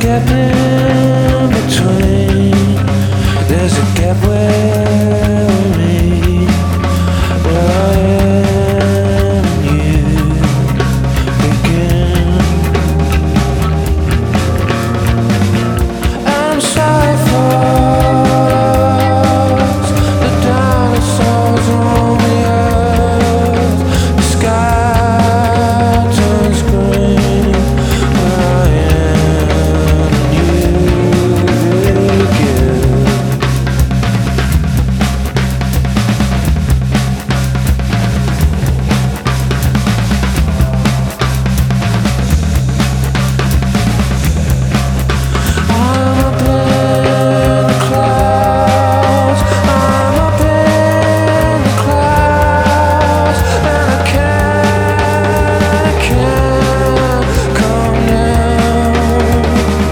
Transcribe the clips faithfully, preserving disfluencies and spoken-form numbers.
gap in between. There's a gap where we meet, where I am and you begin. I'm sorry for the dinosaurs on the earth. The sky turns green where I am and you begin. I'm up in the clouds, I'm up in the clouds, and I can't, I can't come down.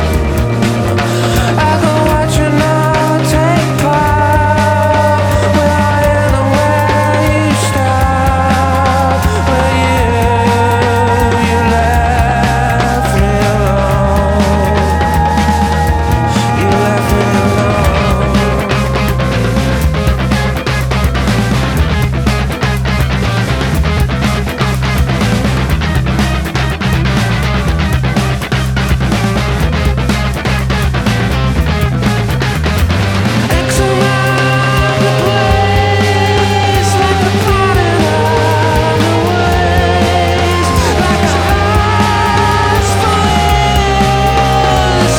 I can watch you now take part, where I end and where you start, where you, you left me alone. You left me alone. X amount of place, like a parting of the ways, like a heart's full of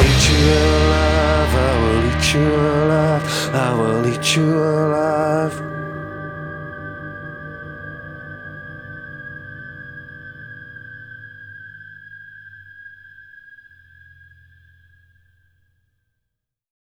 I will eat you alive, I will eat you alive.